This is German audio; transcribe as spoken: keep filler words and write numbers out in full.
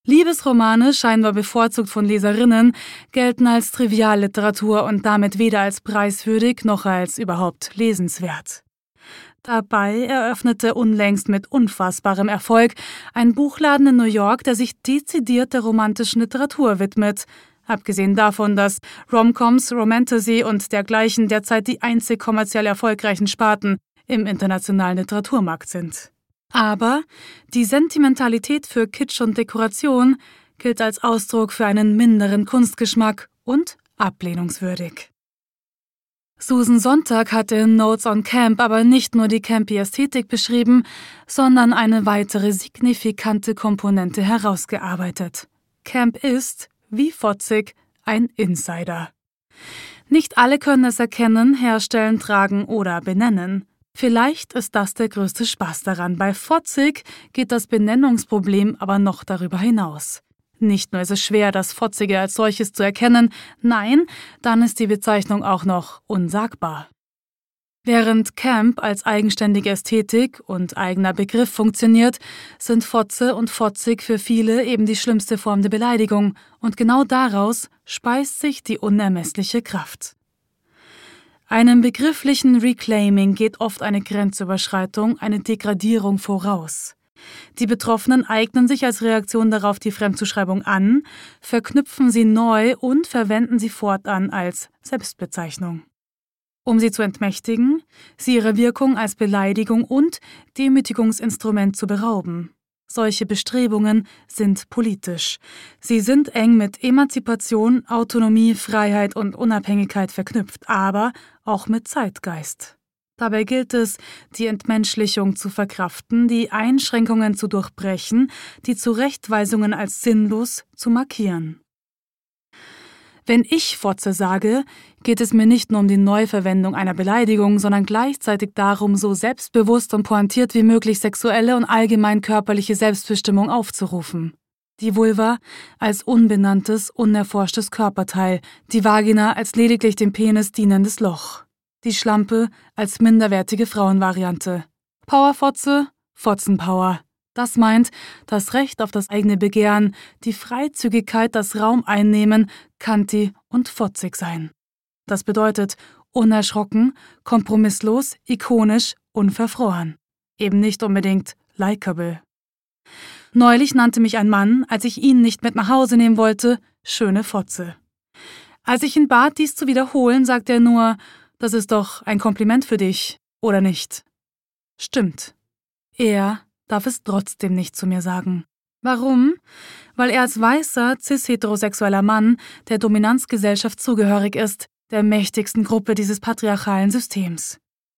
Liebesromane, scheinbar bevorzugt von Leserinnen, gelten als Trivialliteratur und damit weder als preiswürdig noch als überhaupt lesenswert. Dabei eröffnete unlängst mit unfassbarem Erfolg ein Buchladen in New York, der sich dezidiert der romantischen Literatur widmet. Abgesehen davon, dass Romcoms, Romantasy und dergleichen derzeit die einzig kommerziell erfolgreichen Sparten im internationalen Literaturmarkt sind. Aber die Sentimentalität für Kitsch und Dekoration gilt als Ausdruck für einen minderen Kunstgeschmack und ablehnungswürdig. Susan Sontag hatte in Notes on Camp aber nicht nur die campy Ästhetik beschrieben, sondern eine weitere signifikante Komponente herausgearbeitet. Camp ist, wie fotzig, ein Insider. Nicht alle können es erkennen, herstellen, tragen oder benennen. Vielleicht ist das der größte Spaß daran. Bei fotzig geht das Benennungsproblem aber noch darüber hinaus. Nicht nur ist es schwer, das Fotzige als solches zu erkennen, nein, dann ist die Bezeichnung auch noch unsagbar. Während Camp als eigenständige Ästhetik und eigener Begriff funktioniert, sind Fotze und fotzig für viele eben die schlimmste Form der Beleidigung, und genau daraus speist sich die unermessliche Kraft. Einem begrifflichen Reclaiming geht oft eine Grenzüberschreitung, eine Degradierung voraus. Die Betroffenen eignen sich als Reaktion darauf die Fremdzuschreibung an, verknüpfen sie neu und verwenden sie fortan als Selbstbezeichnung. Um sie zu entmächtigen, sie ihrer Wirkung als Beleidigung und Demütigungsinstrument zu berauben. Solche Bestrebungen sind politisch. Sie sind eng mit Emanzipation, Autonomie, Freiheit und Unabhängigkeit verknüpft, aber auch mit Zeitgeist. Dabei gilt es, die Entmenschlichung zu verkraften, die Einschränkungen zu durchbrechen, die Zurechtweisungen als sinnlos zu markieren. Wenn ich Fotze sage, geht es mir nicht nur um die Neuverwendung einer Beleidigung, sondern gleichzeitig darum, so selbstbewusst und pointiert wie möglich sexuelle und allgemein körperliche Selbstbestimmung aufzurufen. Die Vulva als unbenanntes, unerforschtes Körperteil, die Vagina als lediglich dem Penis dienendes Loch. Die Schlampe als minderwertige Frauenvariante. Powerfotze, Fotzenpower. Das meint das Recht auf das eigene Begehren, die Freizügigkeit, das Raum einnehmen, kanti und fotzig sein. Das bedeutet unerschrocken, kompromisslos, ikonisch, unverfroren. Eben nicht unbedingt likable. Neulich nannte mich ein Mann, als ich ihn nicht mit nach Hause nehmen wollte, schöne Fotze. Als ich ihn bat, dies zu wiederholen, sagte er nur: Das ist doch ein Kompliment für dich, oder nicht? Stimmt. Er darf es trotzdem nicht zu mir sagen. Warum? Weil er als weißer, cis-heterosexueller Mann der Dominanzgesellschaft zugehörig ist, der mächtigsten Gruppe dieses patriarchalen Systems.